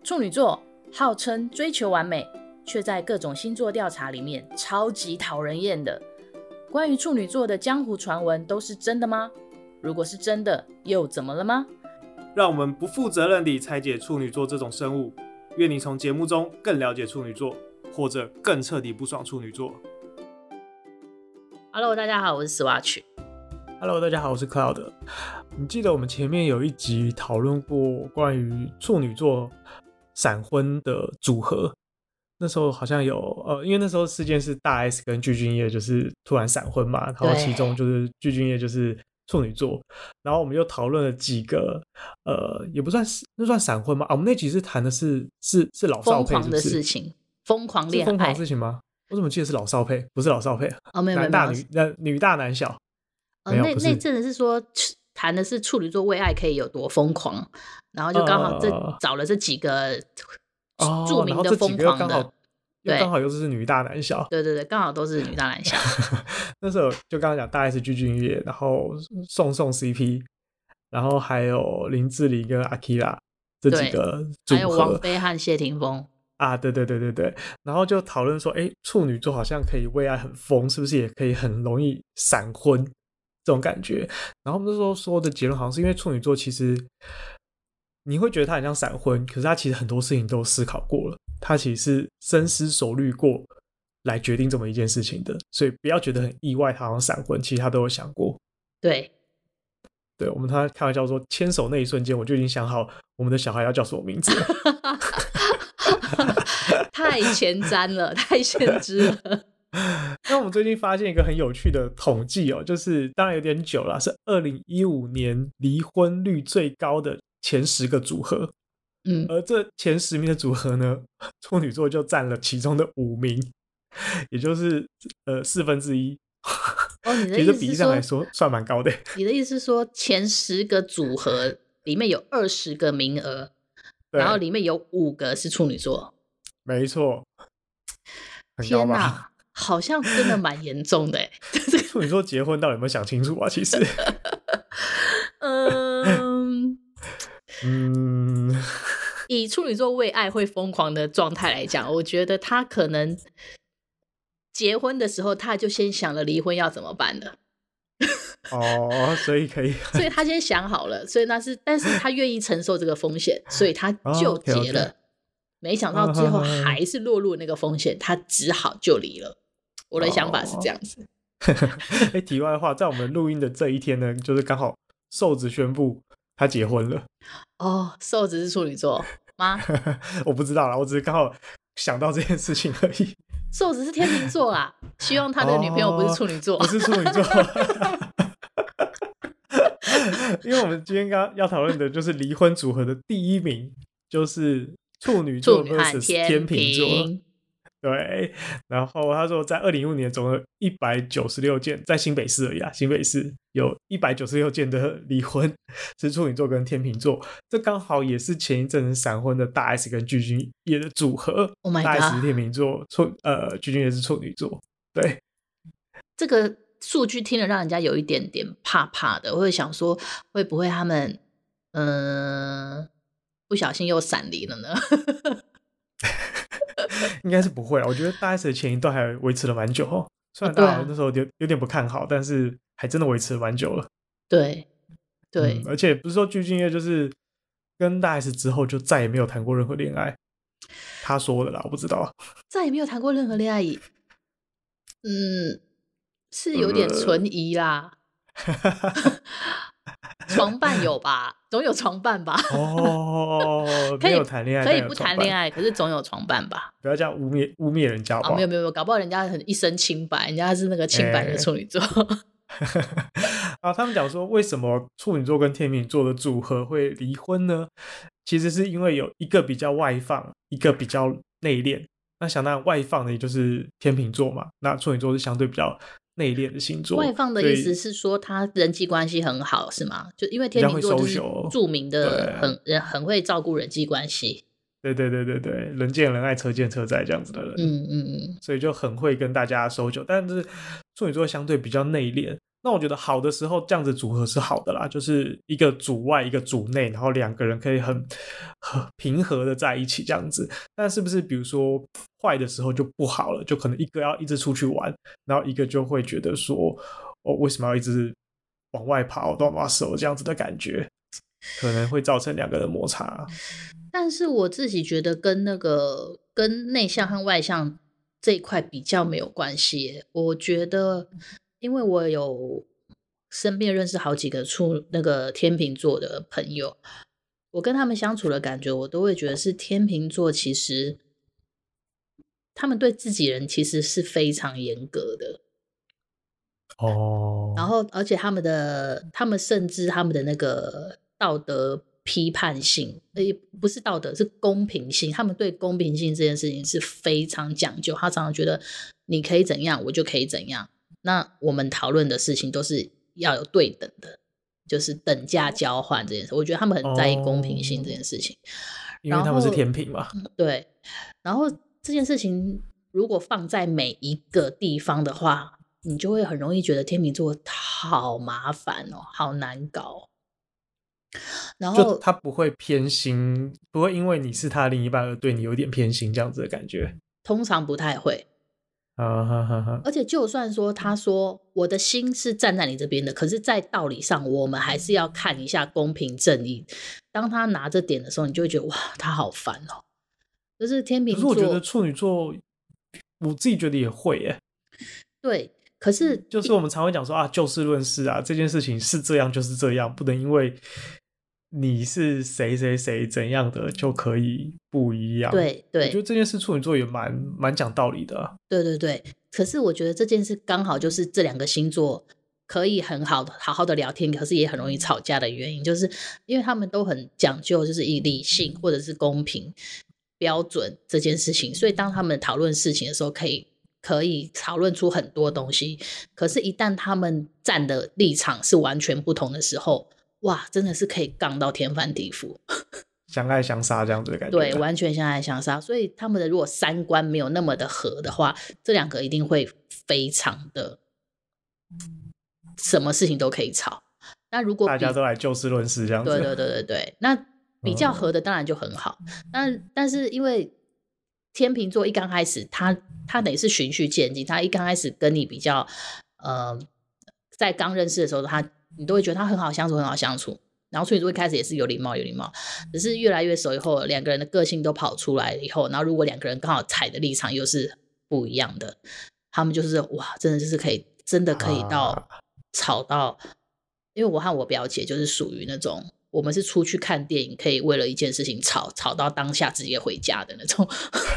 处女座号称追求完美，却在各种星座调查里面超级讨人厌的。关于处女座的江湖传闻都是真的吗？如果是真的，又怎么了吗？ 让我们不负责任地拆解处女座这种生物，愿你从节目中更了解处女座，或者更彻底不爽处女座。 Hello， 大家好，我是 Swatch。Hello， 大家好，我是 Cloud。你记得我们前面有一集讨论过关于处女座闪婚的组合，那时候好像有因为那时候事件是大 S 跟具俊晔就是突然闪婚嘛，然后其中就是具俊晔就是处女座，然后我们又讨论了几个也不算那算闪婚吗？我们那集是谈的是老少配， 疯狂的事情，疯狂恋爱， 是疯狂的事情吗？我怎么记得是老少配？不是老少配没有男大女大男小。 那阵子是说谈的是处女座为爱可以有多疯狂，然后就刚好找了这几个著名的疯狂的， 刚好又是女大男小， 对，刚好都是女大男小。 那时候就刚刚讲大 S 具俊晔，然后宋 CP， 然后还有林志玲跟阿 Kira 这几个组合， 还有王菲和谢霆锋啊，对，然后就讨论说，处女座好像可以为爱很疯，是不是也可以很容易闪婚这种感觉？然后我们那时候说的结论好像是因为处女座其实你会觉得他很像闪婚，可是他其实很多事情都思考过了，他其实是深思熟虑过来决定这么一件事情的，所以不要觉得很意外他好像闪婚，其实他都有想过。 对， 我们他开玩笑说牵手那一瞬间我就已经想好我们的小孩要叫什么名字了。 太前瞻了，太先知了。 那我们最近发现一个很有趣的统计就是当然有点久了，是2015年离婚率最高的前10个组合。而这前10名的组合呢，处女座就占了其中的5名，也就是1/4。其实比例上来说算蛮高的。 你的意思是说前10个组合里面有20个名额，然后里面有5个是处女座？ 没错。很高吧？天哪，好像真的蛮严重的。 处女座结婚到底有没有想清楚啊？其实以处女座为爱会疯狂的状态来讲，我觉得他可能结婚的时候他就先想了离婚要怎么办了。 所以可以所以他先想好了，所以但是他愿意承受这个风险，所以他就结了。没想到最后还是落入那个风险，他只好就离了。我的想法是这样子。 题外话，在我们录音的这一天呢，就是刚好瘦子宣布他结婚了。 瘦子是处女座吗？ 我不知道啦，我只是刚好想到这件事情而已。 瘦子是天秤座啦，希望他的女朋友不是处女座。 不是处女座。因为我们今天刚刚要讨论的就是离婚组合的第1名，就是处女座 vs 天秤座。对，然后他说在2015年总有196件，在新北市而已啊，新北市有196件的离婚是处女座跟天秤座，这刚好也是前一阵子闪婚的大 S 跟具俊晔的组合。大 S 是天秤座，具俊晔是处女座。对， 这个数据听了让人家有一点点怕怕的，我会想说会不会他们不小心又闪离了呢？ 应该是不会啦，我觉得大 S 的前一段还维持了蛮久虽然大家那时候有点不看好，但是还真的维持了蛮久了。 对， 而且不是说具俊晔就是跟大 S 之后就再也没有谈过任何恋爱，他说的啦，我不知道。 再也没有谈过任何恋爱，是有点存疑啦。床伴有吧，总有床伴吧。 没有谈恋爱， 可以不谈恋爱，可是总有床伴吧。 不要这样污蔑人家好不好？ 没有，搞不好人家一身清白，人家是那个清白的处女座。 他们讲说为什么处女座跟天秤座的组合会离婚呢？其实是因为有一个比较外放，一个比较内敛。那想当然外放的也就是天秤座嘛，那处女座是相对比较内敛的星座。 外放的意思是说他人际关系很好是吗？就因为天秤座就是著名的很会照顾人际关系。 对，人见人爱车见车载这样子的人。所以就很会跟大家收酒。但是处女座相对比较内敛。 那我觉得好的时候这样子组合是好的啦，就是一个组外一个组内，然后2个人可以很平和的在一起这样子。但是不是比如说坏的时候就不好了，就可能一个要一直出去玩，然后一个就会觉得说为什么要一直往外跑断把手这样子的感觉，可能会造成2个人摩擦。 但是我自己觉得跟内向和外向这一块比较没有关系耶。我觉得因为我有身边认识好几个那个天秤座的朋友，我跟他们相处的感觉，我都会觉得是天秤座其实他们对自己人其实是非常严格的。然后而且他们甚至他们的那个道德批判性，不是道德，是公平性，他们对公平性这件事情是非常讲究。他常常觉得你可以怎样我就可以怎样，那我们讨论的事情都是要有对等的，就是等价交换这件事。我觉得他们很在意公平性这件事情， 因为他们是天秤嘛。 对，然后这件事情如果放在每一个地方的话，你就会很容易觉得天秤座好麻烦哦，好难搞。然后就他不会偏心，不会因为你是他的另一半而对你有点偏心这样子的感觉， 通常不太会。而且就算说他说我的心是站在你这边的，可是在道理上我们还是要看一下公平正义。当他拿着点的时候，你就会觉得哇他好烦哦。就是天秤座， 可是我觉得处女座我自己觉得也会耶。 对，可是就是我们常会讲说就事论事啊，这件事情是这样就是这样，不能因为你是谁谁谁怎样的就可以不一样。 对对， 我觉得这件事处女座也蛮讲道理的对对对，可是我觉得这件事刚好就是这2个星座可以好好的聊天，可是也很容易吵架的原因，就是因为他们都很讲究就是以理性或者是公平标准这件事情，所以当他们讨论事情的时候可以讨论出很多东西。可是一旦他们站的立场是完全不同的时候，哇真的是可以杠到天翻地覆， 相爱相杀这样子的感觉。 对，完全相爱相杀。所以他们的如果三观没有那么的合的话，这2个一定会非常的什么事情都可以吵。那如果大家都来就事论事这样子， 对对对对对，那比较合的当然就很好。但是因为天秤座一刚开始他等于是循序渐进，他一刚开始跟你比较在刚认识的时候你都会觉得他很好相处很好相处，然后处女座一开始也是有礼貌，只是越来越熟以后，2个人的个性都跑出来以后，然后如果2个人刚好踩的立场又是不一样的，他们就是哇真的就是真的可以到吵到。因为我和我表姐就是属于那种我们是出去看电影可以为了一件事情吵到当下直接回家的那种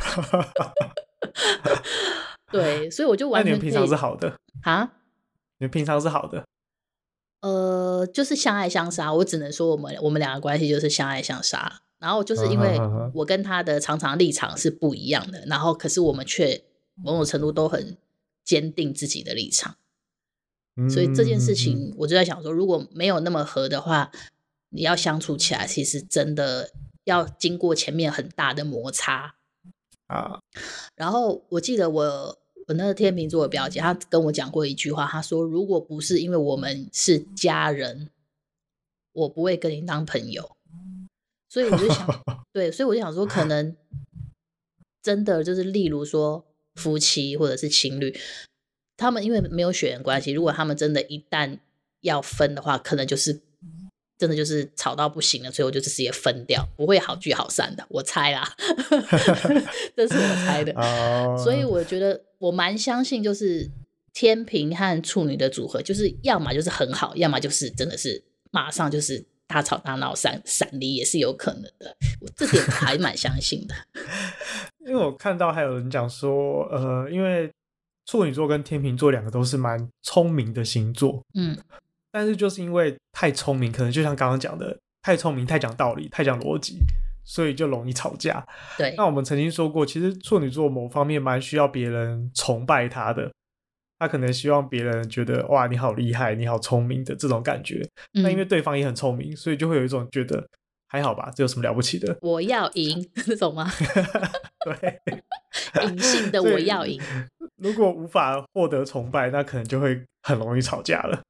对，所以我就完全那你们平常是好的啊？ 你们平常是好的？ 就是相爱相杀。我只能说我们2个关系就是相爱相杀。然后就是因为我跟他的常常立场是不一样的，然后可是我们却某种程度都很坚定自己的立场。所以这件事情我就在想说，如果没有那么合的话，你要相处起来其实真的要经过前面很大的摩擦然后我记得我那个天秤座的表姐她跟我讲过一句话，她说如果不是因为我们是家人，我不会跟你当朋友。所以我就想对，所以我就想说可能真的就是例如说夫妻或者是情侣，他们因为没有血缘关系，如果他们真的一旦要分的话，可能就是真的就是吵到不行了，所以我就直接分掉，不会好聚好散的，我猜啦这是我猜的所以我觉得我蛮相信就是天秤和处女的组合，就是要么就是很好，要么就是真的是马上就是大吵大闹闪离也是有可能的，我这点还蛮相信的因为我看到还有人讲说因为处女座跟天秤座2个都是蛮聪明的星座，但是就是因为太聪明，可能就像刚刚讲的太聪明太讲道理太讲逻辑，所以就容易吵架。 对， 那我们曾经说过其实处女座某方面蛮需要别人崇拜他的，他可能希望别人觉得哇你好厉害你好聪明的这种感觉那因为对方也很聪明，所以就会有一种觉得还好吧这有什么了不起的， 我要赢那种吗对隐性的我要赢。 如果无法获得崇拜，那可能就会很容易吵架了。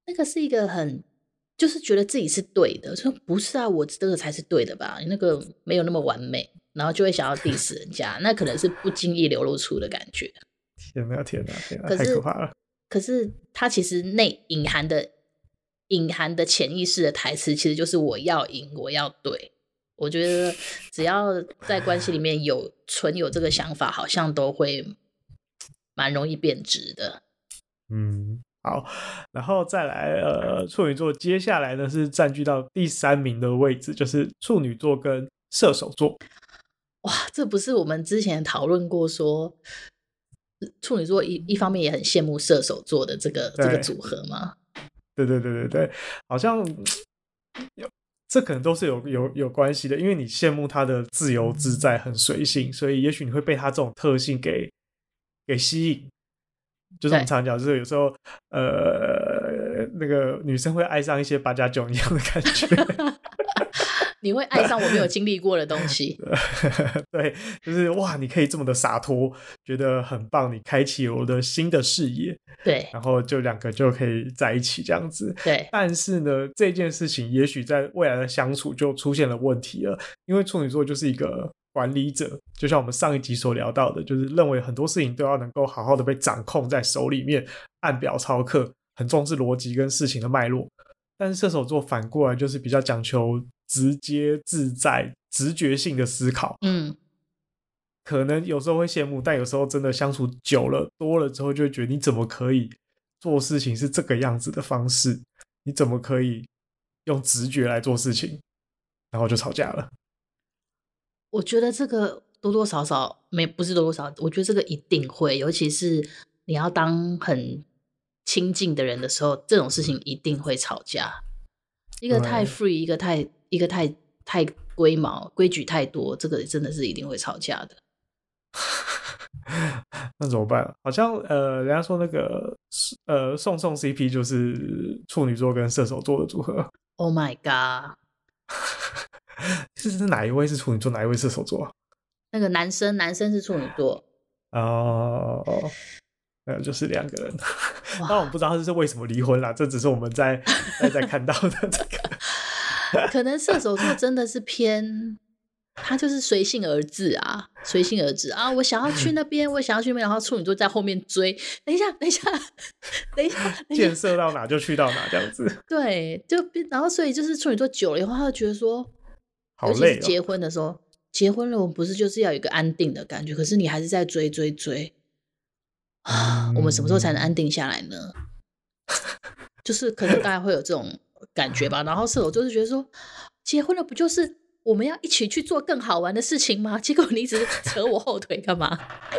那个是一个就是觉得自己是对的，说不是啊，我这个才是对的吧，你那个没有那么完美，然后就会想要 diss 人家，那可能是不经意流露出的感觉。 天哪，天哪，天哪，太可怕了。 可是他其实隐含的潜意识的台词，其实就是我要赢，我要对。我觉得只要在关系里面存有这个想法，好像都会蛮容易变质的。 好，然后再来处女座接下来呢是占据到第3名的位置，就是处女座跟射手座。 哇，这不是我们之前讨论过说处女座一方面也很羡慕射手座的这个组合吗？ 对，好像这可能都是有关系的，因为你羡慕他的自由自在很随性，所以也许你会被他这种特性给吸引。就是我们常讲，就是有时候那个女生会爱上一些八加九一样的感觉。 你会爱上我没有经历过的东西。 对，就是哇，你可以这么的洒脱，觉得很棒，你开启我的新的视野。 对， 然后就2个就可以在一起这样子。 对， 但是呢，这件事情也许在未来的相处就出现了问题了，因为处女座就是一个管理者，就像我们上一集所聊到的，就是认为很多事情都要能够好好的被掌控在手里面，按表操课，很重视逻辑跟事情的脉络。但是射手座反过来就是比较讲求直接自在直觉性的思考。可能有时候会羡慕，但有时候真的相处久了多了之后，就会觉得你怎么可以做事情是这个样子的方式，你怎么可以用直觉来做事情，然后就吵架了。 我觉得这个多多少少不是多多少，我觉得这个一定会，尤其是你要当很亲近的人的时候，这种事情一定会吵架。一个太 free， 一个太龟毛，规矩太多，这个真的是一定会吵架的。 那怎么办？好像人家说那个宋 CP 就是处女座跟射手座的组合。 Oh my god！ 是哪一位是处女座，哪一位射手座？ 那个男生是处女座。 就是2个人。但我们不知道这是为什么离婚啦，这只是我们在看到的这个。 可能射手座真的是偏，他就是随性而至啊，随性而至啊！我想要去那边，我想要去那边，然后处女座在后面追。等一下， 建设到哪就去到哪这样子。 对，然后所以就是处女座久了以后，他就觉得说， 好累哦。 尤其是结婚的时候，结婚了我们不是就是要有一个安定的感觉，可是你还是在追我们什么时候才能安定下来呢？就是可能大家会有这种感觉吧。然后射手就是觉得说，结婚了不就是我们要一起去做更好玩的事情吗？结果你一直扯我后腿干嘛？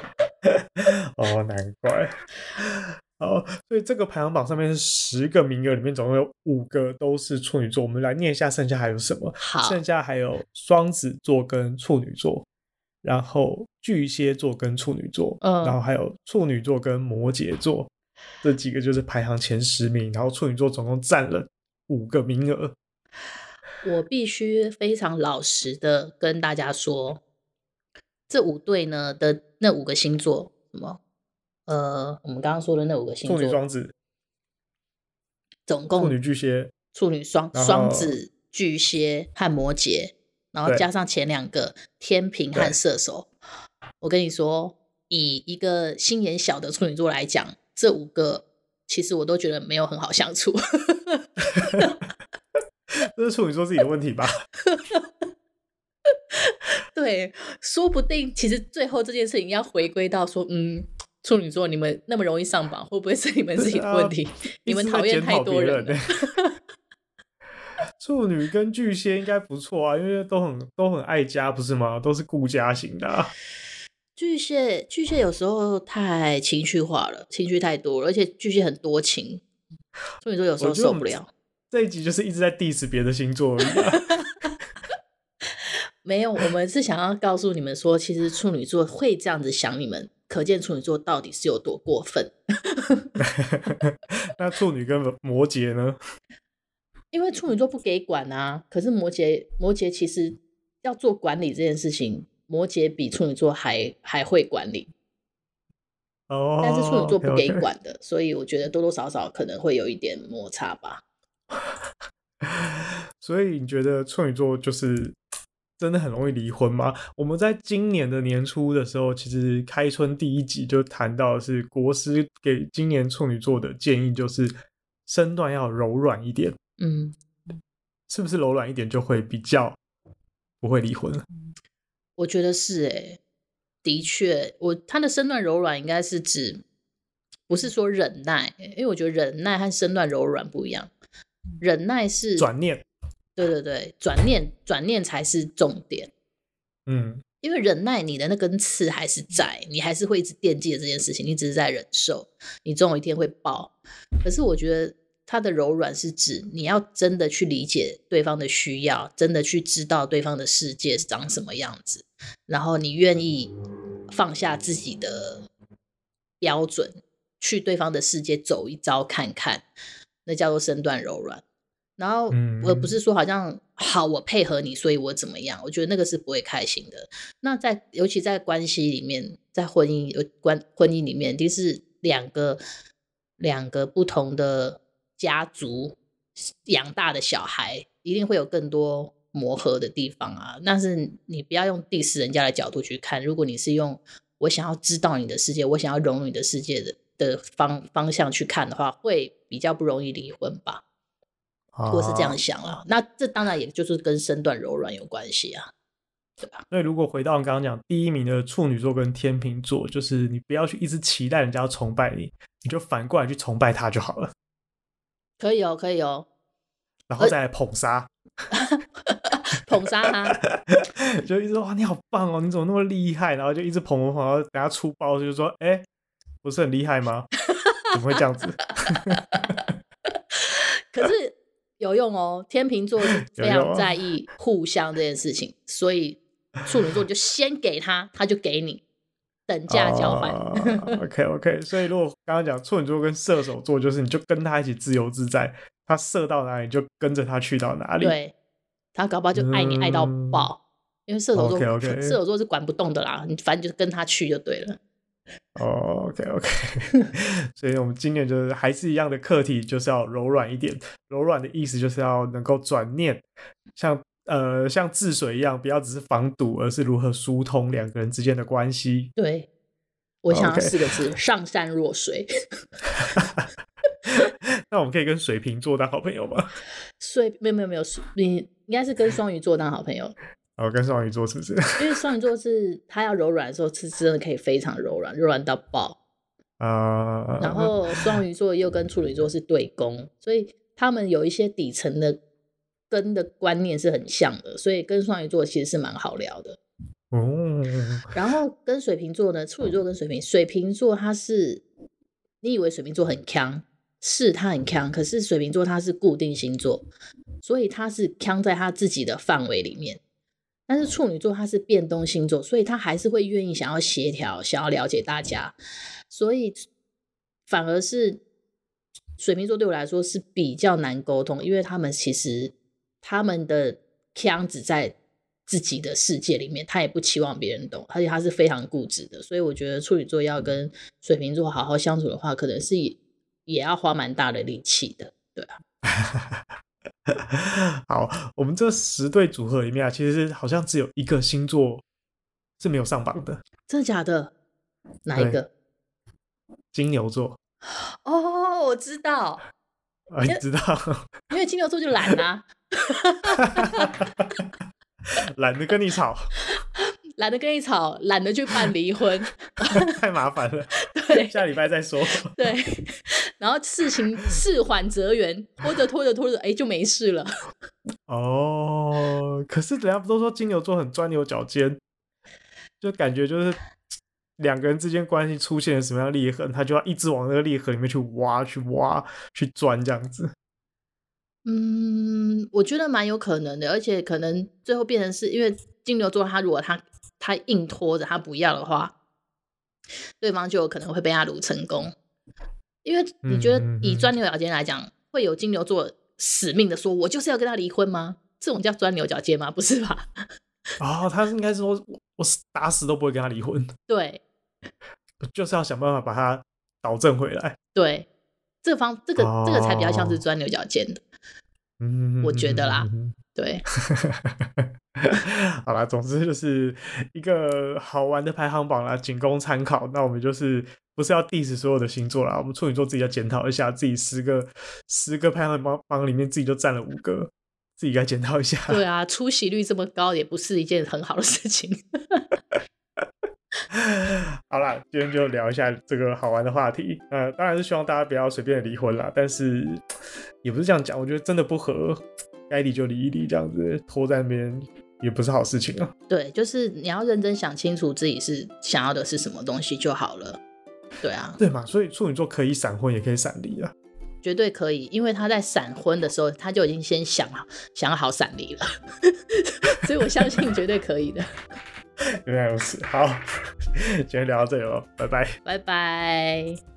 难怪。所以这个排行榜上面是10个名额里面总共有5个都是处女座。我们来念一下剩下还有什么。剩下还有双子座跟处女座，然后巨蟹座跟处女座，然后还有处女座跟摩羯座，这几个就是排行前10名，然后处女座总共占了5个名额。 我必须非常老实的跟大家说，这5对呢的那5个星座，什么我们刚刚说的那5个星座， 处女、双子， 总共处女、巨蟹、 处女、双子、巨蟹和摩羯，然后加上前2个天秤和射手。我跟你说，以一个心眼小的处女座来讲，这5个其实我都觉得没有很好相处。 这是处女座自己的问题吧？ 对，说不定其实最后这件事情要回归到说，处女座你们那么容易上榜，会不会是你们自己的问题？你们讨厌太多人了。 处女跟巨蟹应该不错啊，因为都很爱家，不是吗？都是顾家型的啊。 巨蟹有时候太情绪化了，情绪太多了，而且巨蟹很多情，处女座有时候受不了。 这一集就是一直在 diss 别的星座而已啊。 没有，我们是想要告诉你们说，其实处女座会这样子想你们，可见处女座到底是有多过分。 那处女跟摩羯呢？ 因为处女座不给管啊，可是摩羯其实要做管理这件事情，摩羯比处女座还会管理。 哦， 但是处女座不给 OK，OK 管的，所以我觉得多多少少可能会有一点摩擦吧。 所以你觉得处女座就是真的很容易离婚吗？我们在今年的年初的时候，其实开春第一集就谈到的是国师给今年处女座的建议，就是身段要柔软一点。是不是柔软一点就会比较不会离婚了？ 我觉得是的确，他的身段柔软应该是指不是说忍耐，因为我觉得忍耐和身段柔软不一样。忍耐是转念， 对对对，转念才是重点。因为忍耐你的那根刺还是在，你还是会一直惦记着这件事情，你只是在忍受，你总有一天会爆。可是我觉得它的柔软是指你要真的去理解对方的需要，真的去知道对方的世界长什么样子，然后你愿意放下自己的标准，去对方的世界走一遭看看，那叫做身段柔软。然后我不是说好像好我配合你所以我怎么样，我觉得那个是不会开心的。那尤其在关系里面，在婚姻里面，一定是两个不同的家族养大的小孩，一定会有更多磨合的地方啊。但是你不要用diss人家的角度去看，如果你是用我想要知道你的世界，我想要融入你的世界的方向去看的话，会比较不容易离婚吧。我是这样想啦，那这当然也就是跟身段柔软有关系啊，对吧？ 所以如果回到刚刚讲第一名的处女座跟天秤座，就是你不要去一直期待人家要崇拜你，你就反过来去崇拜他就好了。 可以哦，可以哦， 然后再来捧杀， 捧杀他， 就一直说哇你好棒哦，你怎么那么厉害？然后就一直捧，然后等他出包就说不是很厉害吗？怎么会这样子？ 可是有用哦，天秤座是非常在意互相这件事情，所以处女座就先给他，他就给你，等价交换。 OK， 所以如果刚刚讲处女座跟射手座，就是你就跟他一起自由自在，他射到哪里就跟着他去到哪里。 对，他搞不好就爱你爱到爆，因为射手座 OK 射手座是管不动的啦，你反正就是跟他去就对了。 OK， 所以我们今年就是还是一样的课题，就是要柔软一点。柔软的意思就是要能够转念，像治水一样，不要只是防堵，而是如何疏通两个人之间的关系。 对，我想要4个字：上善若水。 那我们可以跟水瓶座当好朋友吗？ 没有，你应该是跟双鱼座当好朋友。 跟双鱼座是不是？ 因为双鱼座是他要柔软的时候，是真的可以非常柔软，柔软到爆。然后双鱼座又跟处女座是对宫，所以他们有一些底层的根的观念是很像的，所以跟双鱼座其实是蛮好聊的。然后跟水瓶座呢，处女座跟水瓶座他是，你以为水瓶座很强，是他很强，可是水瓶座他是固定星座，所以他是强在他自己的范围里面。但是处女座他是变动星座，所以他还是会愿意想要协调，想要了解大家，所以反而是水瓶座对我来说是比较难沟通，因为他们其实他们的腔只在自己的世界里面，他也不期望别人懂，而且他是非常固执的，所以我觉得处女座要跟水瓶座好好相处的话，可能是也要花蛮大的力气的，对啊。 好，我们这10对组合里面其实好像只有一个星座是没有上榜的。 真的假的？哪一个？ 金牛座。 哦，我知道。 你知道？ 因为金牛座就懒啊。 懒得跟你吵， 懒得跟你吵，懒得去办离婚。 太麻烦了。 对， 下礼拜再说。 对，然后事情事缓则圆，拖着就没事了。 可是人家不都说金牛座很钻牛角尖，就感觉就是两个人之间关系出现了什么样的裂痕，他就要一直往那个裂痕里面去挖去钻这样子。 我觉得蛮有可能的，而且可能最后变成是因为金牛座他如果他硬拖着他不要的话，对方就有可能会被他撸成功。因为你觉得以钻牛角尖来讲，会有金牛座死命的说我就是要跟他离婚吗？这种叫钻牛角尖吗？不是吧？ 他应该说我打死都不会跟他离婚。 对， 就是要想办法把它导正回来。 对，这个才比较像是钻牛角尖的，我觉得啦，对。 好啦，总之就是一个好玩的排行榜啦，仅供参考。那我们就是不是要 diss 所有的星座啦，我们处女座自己要检讨一下，自己10个排行榜里面自己就占了5个，自己该检讨一下。 对啊，出席率这么高也不是一件很好的事情。 好啦，今天就聊一下这个好玩的话题。当然是希望大家不要随便离婚啦，但是也不是这样讲，我觉得真的不合，该离就离一离，这样子拖在那边也不是好事情啊。 对，就是你要认真想清楚自己是想要的是什么东西就好了。对啊， 对嘛，所以处女座可以闪婚也可以闪离啊， 绝对可以，因为他在闪婚的时候他就已经先想好闪离了，所以我相信绝对可以的。 原来如此，好，今天聊到这里了，拜拜， 拜拜。